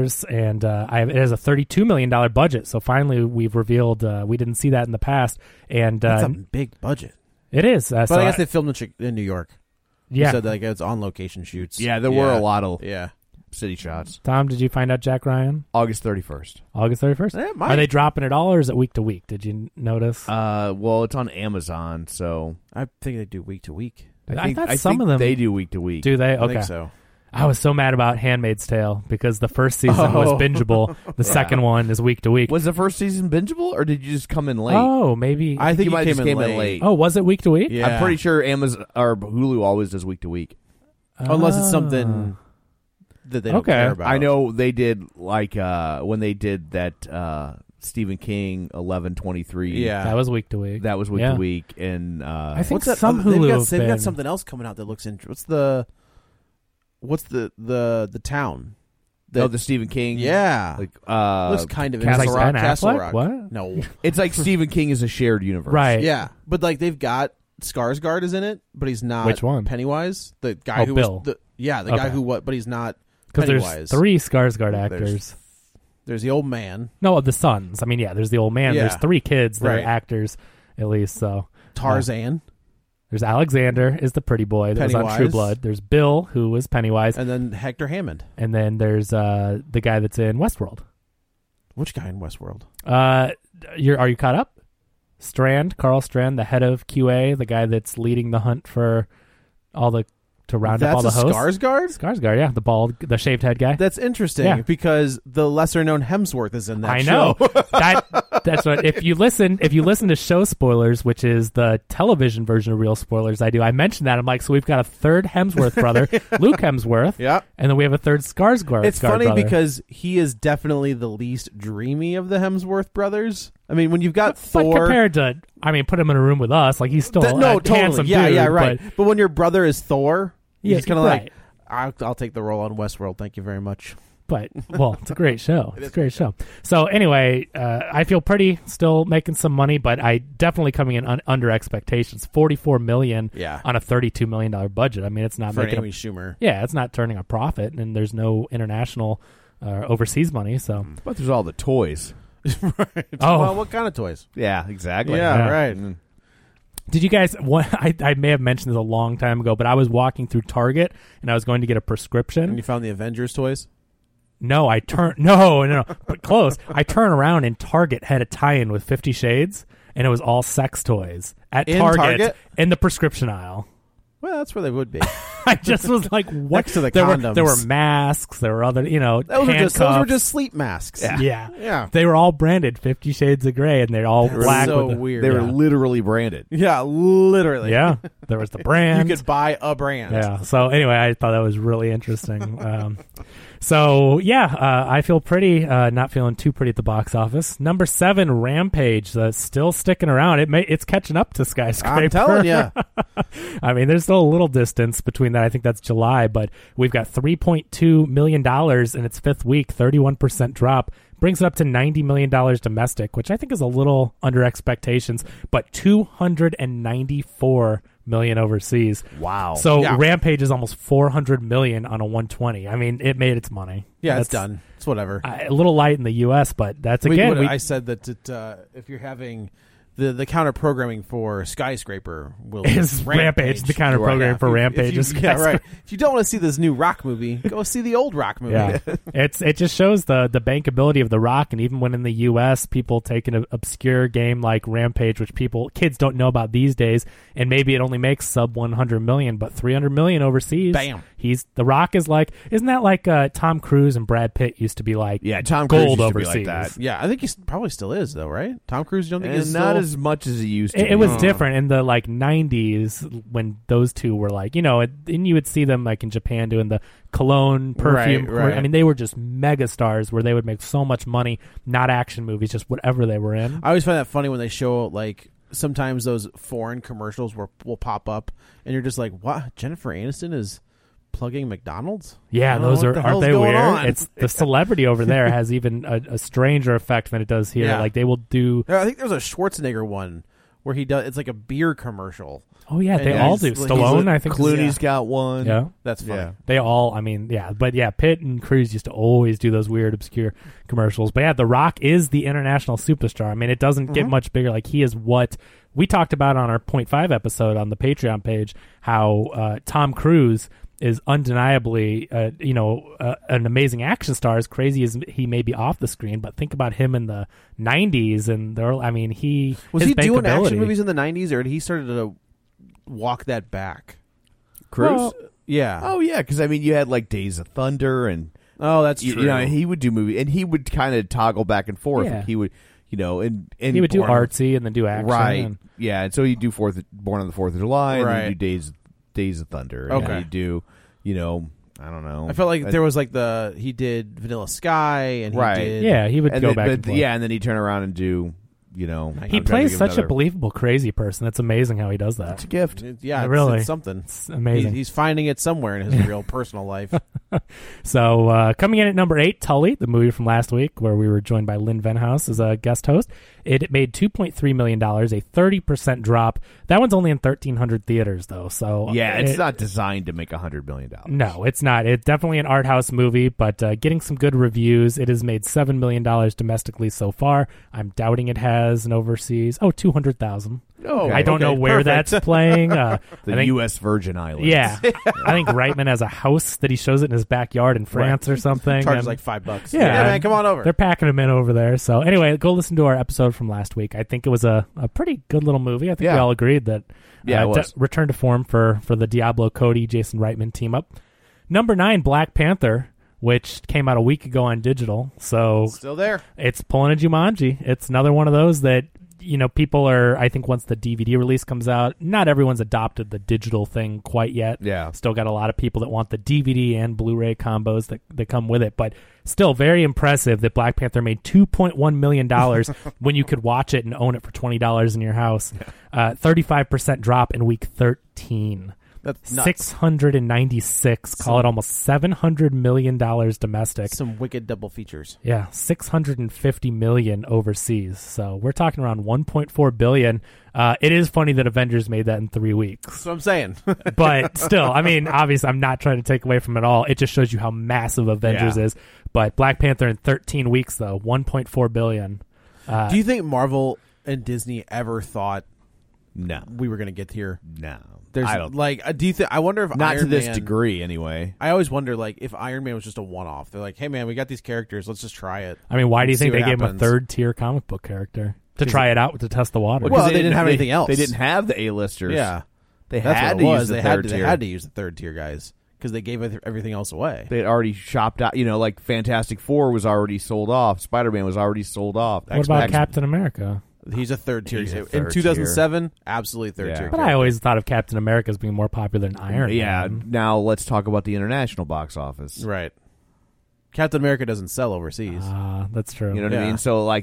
and it has a $32 million budget. So finally, we've revealed we didn't see that in the past. And That's a big budget. it is. But I guess they filmed in New York. yeah. So like it's on location shoots. Yeah, there were a lot of Yeah. city shots. Tom, did you find out Jack Ryan? August 31st. August 31st? Yeah, it might. Are they dropping it all, or is it week to week? Did you notice? Well, it's on Amazon, so I think they do week to week. I thought I some think of them they do week to week. Do they? I Okay. think so. I was so mad about Handmaid's Tale because the first season was bingeable. The second one is week to week. Was the first season bingeable, or did you just come in late? Oh, maybe. I think you might came just in came in late. Oh, was it week to week? Yeah. I'm pretty sure Amazon or Hulu always does week to week. Unless it's something that they don't Okay. care about. I know they did like when they did that Stephen King 11/23. Yeah. That was week to week. that was week Yeah. to week, and I think What's that? some they've Hulu got, have they've been- got something else coming out that looks interesting. What's the town? the Stephen King. Yeah. like looks kind of Castle interesting. Rock? Ben Castle Affleck? Rock. What? No. it's like Stephen King is a shared universe. Right. Yeah, but like they've got Skarsgård is in it, but he's not. Which one? Pennywise, the guy Oh, who Bill. was the guy Okay. who what? But he's not Because Pennywise. there's 3 Skarsgård actors. There's the old man, No, of the sons. I mean, yeah, there's the old man. Yeah. There's 3 kids that Right. are actors, at least. So Tarzan, there's Alexander is the pretty boy that was on True Pennywise. Blood. There's Bill, who was Pennywise. and then Hector Hammond. And then there's the guy that's in Westworld. Which guy in Westworld? Are you caught up? Carl Strand, the head of QA, the guy that's leading the hunt for to round up all the That's a hosts. Skarsgård? Skarsgård, yeah, the shaved head guy. That's interesting Yeah. because the lesser known Hemsworth is in that I know. show. That's what. If you listen to Show Spoilers, which is the television version of Real Spoilers, I mentioned that. I'm like, so we've got a third Hemsworth brother, Luke Hemsworth, Yeah. and then we have a third Skarsgård. It's funny brother. because he is definitely the least dreamy of the Hemsworth brothers. I mean, when you've got but Thor, compared to, put him in a room with us, like he's still a totally, handsome yeah, dude. yeah, right. But, But when your brother is Thor, Yeah, he's kind of right. like, I'll take the role on Westworld. Thank you very much. But well, it's a great show. It's a great show. So anyway, I Feel Pretty still making some money, but I definitely coming in under expectations. $44 million Yeah. on a $32 million budget. I mean, it's not For making Amy Schumer. Yeah, it's not turning a profit, and there's no international overseas money. So But there's all the toys. Right. Oh. Well, what kind of toys? Yeah, exactly. Yeah, Yeah. right. Mm. did you guys? I may have mentioned this a long time ago, but I was walking through Target and I was going to get a prescription. And you found the Avengers toys? No, no, but close. I turn around and Target had a tie-in with 50 Shades, and it was all sex toys at Target in the prescription aisle. Well, that's where they would be. I just was like, what? Next to the there condoms. There were masks. There were other, handcuffs. Those were just sleep masks. Yeah. They were all branded 50 Shades of Grey, and they're all black. So with weird. They were literally branded. Yeah, literally. Yeah. There was the brand. You could buy a brand. Yeah. So anyway, I thought that was really interesting. I feel pretty, not feeling too pretty at the box office. Number 7, Rampage, still sticking around. It's catching up to Skyscraper. I'm telling you. I mean, there's still a little distance between that. I think that's July, but we've got $3.2 million in its 5th week, 31% drop. Brings it up to $90 million domestic, which I think is a little under expectations, but $294 million overseas. Wow. So Rampage is almost $400 million on a 120. I mean, it made its money. Yeah, it's done. It's whatever. A little light in the U.S., but that's I said that if you're having the counter programming for Skyscraper is Rampage. The counter programming for Rampage is Skyscraper. Yeah, right. If you don't want to see this new Rock movie, go see the old Rock movie. Yeah. It just shows the bankability of The Rock, and even when in the U.S. people take an obscure game like Rampage, which kids don't know about these days, and maybe it only makes sub 100 million, but 300 million overseas. Bam. The Rock is like, isn't that like Tom Cruise and Brad Pitt used to be like? Yeah, Tom Cruise gold used overseas. to be like that. Yeah, I think he probably still is though, right? Tom Cruise, you don't think he's not as much as he used to. It was different in the 90s when those two were like, and you would see them like in Japan doing the cologne perfume. Right. I mean, they were just mega stars where they would make so much money, not action movies, just whatever they were in. I always find that funny when they show like sometimes those foreign commercials will pop up and you're just like, what? Jennifer Aniston is plugging McDonald's? Yeah, those aren't they weird? On? It's the celebrity over there has even a stranger effect than it does here. Yeah. Like they will do. I think there's a Schwarzenegger one where he does. It's like a beer commercial. Oh yeah, they all do. Stallone, I think Clooney's got one. Yeah, that's funny. Yeah. They all. I mean, yeah, but yeah, Pitt and Cruise used to always do those weird, obscure commercials. But yeah, The Rock is the international superstar. I mean, it doesn't get much bigger. Like he is what we talked about on our 0.5 episode on the Patreon page. How Tom Cruise is undeniably, an amazing action star, as crazy as he may be off the screen. But think about him in the 90s, and he was he doing action movies in the 90s, or did he started to walk that back? Cruise? Well, yeah. Oh, yeah, because, I mean, you had, like, Days of Thunder, and... Oh, that's true. He would do movies, and he would kind of toggle back and forth. Yeah. He would, and he would do artsy and then do action. Right. And, yeah, and so he'd do Born on the 4th of July, and right. then he'd do Days of Thunder. Okay. And he'd do, I don't know. I felt like there was like he did Vanilla Sky, and he right. did... Yeah, he would go back and forth. Yeah, and then he'd turn around and do, He plays such a believable crazy person. It's amazing how he does that. It's a gift. Really. It's something. It's amazing. He's finding it somewhere in his real personal life. So coming in at number 8, Tully, the movie from last week where we were joined by Lynn Venhouse as a guest host. It made $2.3 million, a 30% drop. That one's only in 1,300 theaters, though. So yeah, it's not designed to make $100 million. No, it's not. It's definitely an art house movie, but getting some good reviews. It has made $7 million domestically so far. I'm doubting it has an overseas. 200,000. Oh, I don't know where that's playing. The U.S. Virgin Islands. Yeah, I think Reitman has a house that he shows it in his backyard in France or something. Charges like $5. Yeah, man, come on over. They're packing him in over there. So anyway, go listen to our episode from last week. I think it was a pretty good little movie. I think we all agreed that it was. Return to form for the Diablo Cody, Jason Reitman team up. Number 9, Black Panther, which came out a week ago on digital. So still there. It's pulling a Jumanji. It's another one of those that people are, I think once the DVD release comes out, not everyone's adopted the digital thing quite yet. Yeah. Still got a lot of people that want the DVD and Blu-ray combos that come with it. But still very impressive that Black Panther made $2.1 million when you could watch it and own it for $20 in your house. 35% drop in week 13. That's nuts. 696, call it almost $700 million domestic. Some wicked double features. Yeah, $650 million overseas. So we're talking around $1.4 billion. It is funny that Avengers made that in 3 weeks. That's what I'm saying. But still, I mean, obviously, I'm not trying to take away from it all. It just shows you how massive Avengers is. But Black Panther in 13 weeks, though, $1.4 billion. Do you think Marvel and Disney ever thought no we were going to get here? No. There's I don't like, do you think? I wonder if not Iron to this Man, degree anyway. I always wonder, like, if Iron Man was just a one-off. They're like, hey man, we got these characters, let's just try it. I mean, why do you See think they what gave him a happens. third-tier comic book character to try it out to test the water? Well, they didn't have anything else. They didn't have the A-listers. Yeah, they that's had what to it use was. the They third had tier. They had to use the third tier guys because they gave everything else away. They had already shopped out. Like Fantastic Four was already sold off. Spider-Man was already sold off. What about Captain America? He's a third tier. He's a In third 2007, absolutely third Yeah. tier. But I always thought of Captain America as being more popular than Iron Yeah. Man. Now let's talk about the international box office. Right. Captain America doesn't sell overseas. That's true. You know what I mean?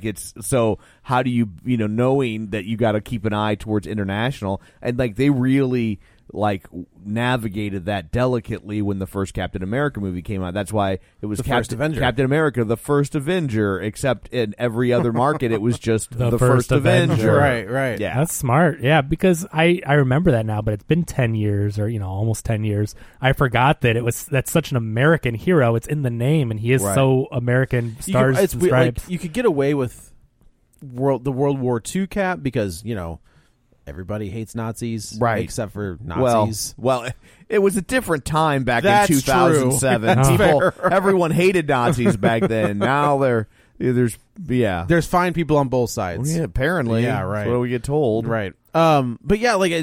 So how do you knowing that you got to keep an eye towards international, and like they really like navigated that delicately when the first Captain America movie came out. That's why it was The first Avenger. Captain America, the first Avenger, except in every other market it was just The the first first Avenger. Right. Yeah. That's smart. Yeah, because I remember that now, but it's been 10 years or, almost 10 years. I forgot that that's such an American hero. It's in the name, and he is Right. so American, stars and weird, stripes. like, you could get away with the World War II Cap because, everybody hates Nazis, Right. except for Nazis. Well, it was a different time back That's in 2007. true. People, everyone hated Nazis back then. Now there's fine people on both sides. Yeah, apparently. Yeah, right. That's what we get told. Right. But yeah, like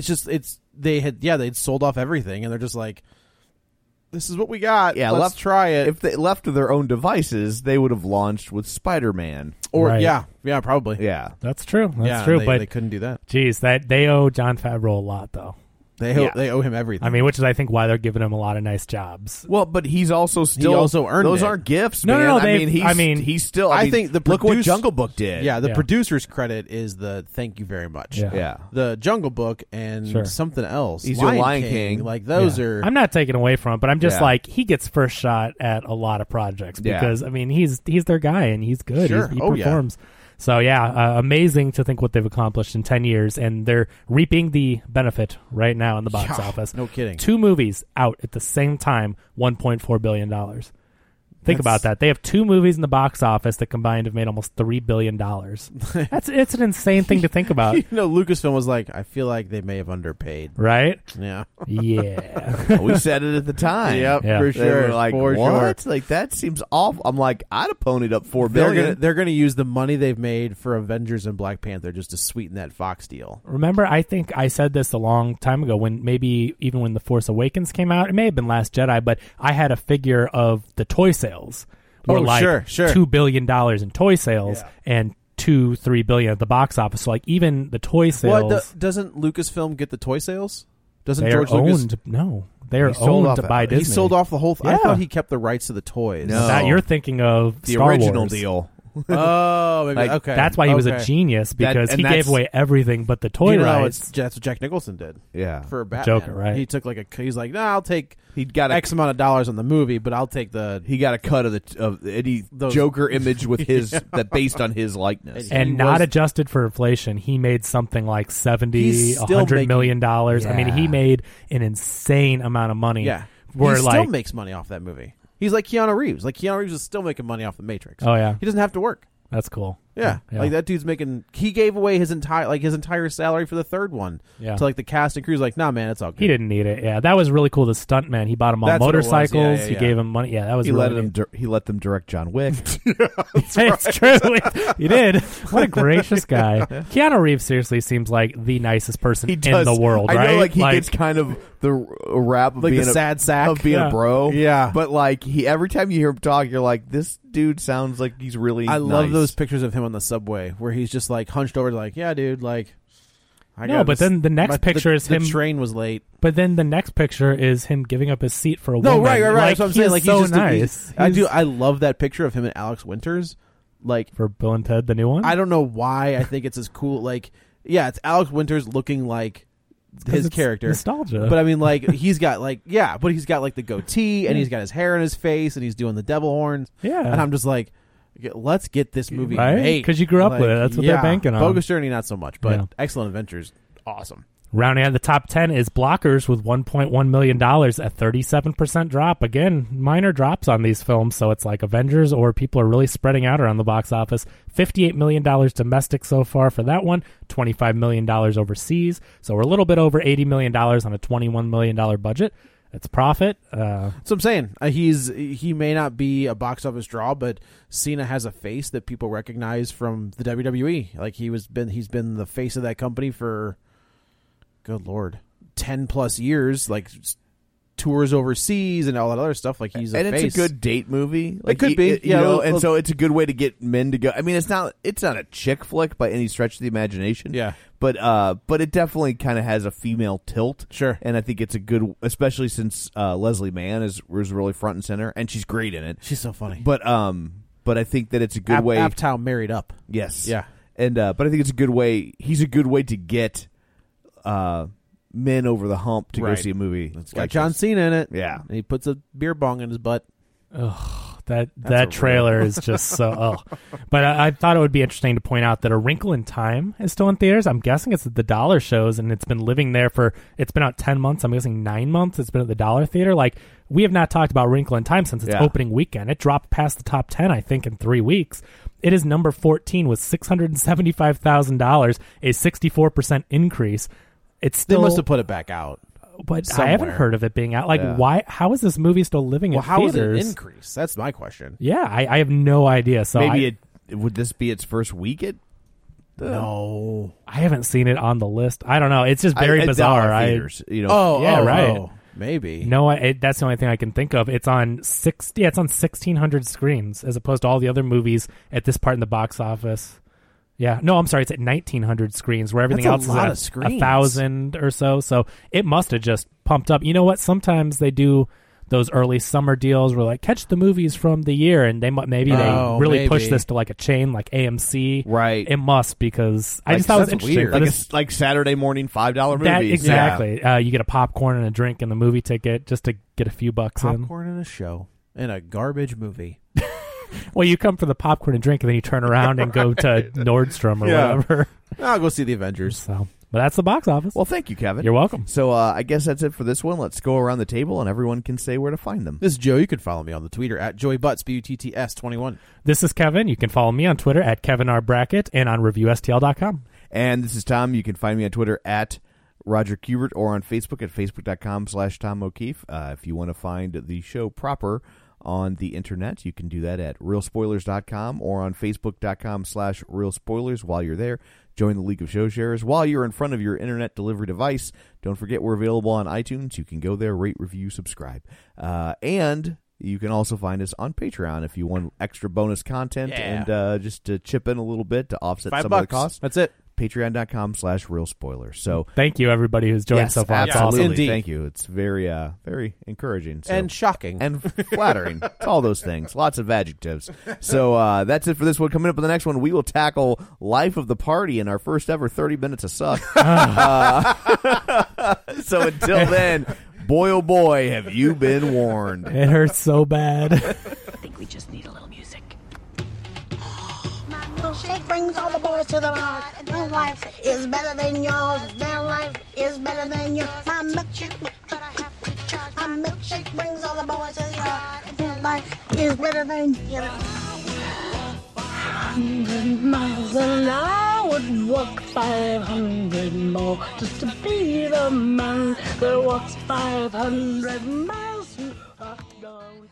they'd sold off everything, and they're just like, this is what we got. Yeah, let's try it. If they left to their own devices, they would have launched with Spider-Man. Or Right. yeah, probably. Yeah. That's true. That's Yeah, true. they, But they couldn't do that. geez, they owe Jon Favreau a lot, though. They owe him everything. I mean, which is I think why they're giving him a lot of nice jobs. Well, but he's also still also earned those it. aren't gifts, No, man. no, I mean, they've- he's still. I mean, think the look what produce- Jungle Book did. Yeah, the Yeah. producer's credit is the thank you very much. Yeah. Yeah. The Jungle Book and Sure. something else. He's your Lion King. Like those Yeah. are. I'm not taking away from it, but I'm just Yeah. like he gets first shot at a lot of projects Yeah. because I mean he's their guy and he's good. Sure. He Oh, yeah. performs. So yeah, amazing to think what they've accomplished in 10 years, and they're reaping the benefit right now in the box Yeah, office. no kidding. 2 movies out at the same time, $1.4 billion. Think about that. They have 2 movies in the box office that combined have made almost $3 billion. It's an insane thing to think about, Lucasfilm was like, I feel like they may have underpaid. right? Yeah. Yeah. We said it at the time. Yep, Yeah. for They sure. were like, for what? sure. Like that seems awful. I'm like, I'd have ponied up $4 They're billion. gonna use the money they've made for Avengers and Black Panther just to sweeten that Fox deal. Remember, I think I said this a long time ago when maybe even when The Force Awakens came out. It may have been Last Jedi, but I had a figure of the toy sales were Oh, like sure. $2 billion in toy sales and $2-3 billion at the box office. So like even the toy sales, What doesn't Lucasfilm get the toy sales? Doesn't they are George Lucas? owned. No, they are He sold owned off by it. Disney. He sold off the whole. I Yeah. thought he kept the rights to the toys. No. That you're thinking of the Star original Wars. deal. Oh, maybe. Like, okay. That's why he was a Okay. genius because and he that's- gave away everything but the toy You know, rights. that's what Jack Nicholson did. Yeah. For Batman. Joker, right? He took he's like, I'll take He got X amount of dollars on the movie, but I'll take the. He got a cut of the Eddie Those- Joker image with his that based on his likeness. And He not was- adjusted for inflation, he made something like $70, He's still $100 million. I mean, Yeah. he made an insane amount of money. Yeah. Where he like, still makes money off that movie. He's like Keanu Reeves. Like Keanu Reeves is still making money off The Matrix. oh yeah, He doesn't have to work. that's cool. Yeah. Like that dude's making. He gave away his entire salary for the third one. Yeah. To like the cast and crew's like, nah, man, it's all good. He didn't need it. Yeah, that was really cool. The stuntman, he bought him all That's what it was. motorcycles. Yeah, He yeah. gave him money. Yeah, that was he really let him neat. he let them direct John Wick. It's true. He did. What a gracious guy. Keanu Reeves seriously seems like the nicest person He in does. the world. I right? know, like he gets kind of the rap of Like being the sad sack. of being Yeah. a bro. Yeah. but like every time you hear him talk, you're like, this dude sounds like he's really. I love nice. those pictures of him on the subway where he's just like hunched over, like, yeah, dude, like. No, but then the next picture is him- The train was late. But then the next picture is him giving up his seat for a No, woman. right. Like, That's what I'm saying. he's Like so he's just nice. I do. He's- I love that picture of him and Alex Winters. Like, for Bill and Ted, the new one. I don't know why I think it's as cool. Like, yeah, it's Alex Winters looking like his it's character. nostalgia. But I mean, like, he's got like, yeah, but he's got like the goatee and he's got his hair in his face and he's doing the devil horns. Yeah. And I'm just like, let's get this movie Right? made 'Cause you grew up with it. That's what they're banking on. Bogus Journey, not so much, but Yeah. Excellent Adventures, awesome. Rounding out the top 10 is Blockers with $1.1 million, a 37% drop. Again, minor drops on these films, so it's like Avengers or people are really spreading out around the box office. $58 million domestic so far for that one, $25 million overseas. So we're a little bit over $80 million on a $21 million budget. It's profit. So I'm saying he may not be a box office draw, but Cena has a face that people recognize from the WWE. Like he's been the face of that company for, good Lord, 10 plus years. Like tours overseas and all that other stuff. Like he's a face. It's a good date movie. Like, it could be, you know, and so it's a good way to get men to go. I mean, it's not a chick flick by any stretch of the imagination. Yeah. But it definitely kind of has a female tilt. Sure. And I think it's a good, especially since Leslie Mann was really front and center, and she's great in it. She's so funny. But I think that it's a good way. Apatow Married Up. Yes. Yeah. And but I think it's a good way. He's a good way to get men over the hump to go see a movie. It's got John Cena in it. Yeah. And he puts a beer bong in his butt. Ugh, that trailer is just so. But I thought it would be interesting to point out that A Wrinkle in Time is still in theaters. I'm guessing it's at the Dollar shows, and it's been living there it's been out 10 months. I'm guessing 9 months. It's been at the Dollar Theater. Like, we have not talked about Wrinkle in Time since its opening weekend. It dropped past the top 10, I think, in 3 weeks. It is number 14 with $675,000, a 64% increase. It's still, they must have put it back out. But somewhere. I haven't heard of it being out. Like, why? How is this movie still living in how theaters? is it increase? That's my question. Yeah, I have no idea. So maybe would this be its first week at? No, I haven't seen it on the list. I don't know. It's just very bizarre. Theaters, you know. Right. Maybe. No, that's the only thing I can think of. It's on 1,600 screens as opposed to all the other movies at this part in the box office. Yeah, no, I'm sorry. It's at 1,900 screens, where everything else is at 1,000 or so. So it must have just pumped up. You know what? Sometimes they do those early summer deals where like catch the movies from the year, and they really push this to like a chain like AMC. Right. It must, because I just thought it was interesting. Weird. Like Saturday morning $5 movies. Exactly. Yeah. You get a popcorn and a drink and the movie ticket just to get a few bucks in. Popcorn and a show and a garbage movie. Well, you come for the popcorn and drink, and then you turn around and go to Nordstrom or whatever. I'll go see the Avengers. So, but that's the box office. Well, thank you, Kevin. You're welcome. So I guess that's it for this one. Let's go around the table, and everyone can say where to find them. This is Joe. You can follow me on the Twitter at JoeyButts, BUTTS21. This is Kevin. You can follow me on Twitter at KevinRBrackett and on ReviewSTL.com. And this is Tom. You can find me on Twitter at Roger Kubert or on Facebook at Facebook.com/Tom O'Keefe. If you want to find the show proper on the internet, you can do that at realspoilers.com or on Facebook.com/realspoilers. While you're there, join the League of Show Sharers. While you're in front of your internet delivery device, don't forget we're available on iTunes. You can go there, rate, review, subscribe. And you can also find us on Patreon if you want extra bonus content and just to chip in a little bit to offset some of the costs. That's it. Patreon.com/realspoilers. So thank you, everybody who's joined so far. Absolutely. Awesome. Thank you. It's very, very encouraging. So. And shocking. And flattering. It's all those things. Lots of adjectives. So that's it for this one. Coming up in the next one, we will tackle Life of the Party in our first ever 30 Minutes of Suck. So until then, boy, oh boy, have you been warned. It hurts so bad. I think we just need a little music. Milkshake brings all the boys to the bar. Their life is better than yours. Their life is better than yours. My milkshake brings all the boys to the yard. Their life is better than yours. 100 miles and I would walk 500 more just to be the man that walks 500 miles to Hawthorne.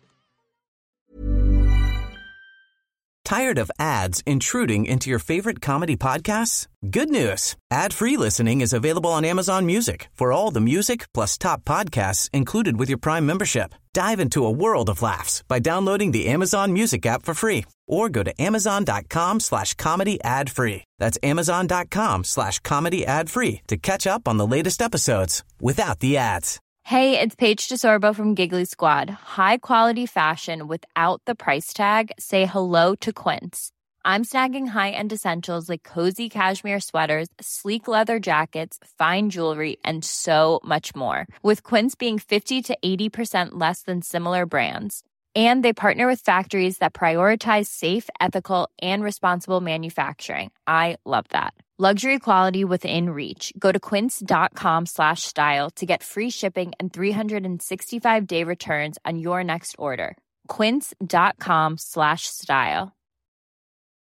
Tired of ads intruding into your favorite comedy podcasts? Good news. Ad-free listening is available on Amazon Music for all the music plus top podcasts included with your Prime membership. Dive into a world of laughs by downloading the Amazon Music app for free or go to amazon.com/comedy ad-free. That's amazon.com/comedy ad-free to catch up on the latest episodes without the ads. Hey, it's Paige DeSorbo from Giggly Squad. High quality fashion without the price tag. Say hello to Quince. I'm snagging high-end essentials like cozy cashmere sweaters, sleek leather jackets, fine jewelry, and so much more. With Quince being 50 to 80% less than similar brands. And they partner with factories that prioritize safe, ethical, and responsible manufacturing. I love that. Luxury quality within reach. Go to quince.com/style to get free shipping and 365-day returns on your next order. Quince.com/style.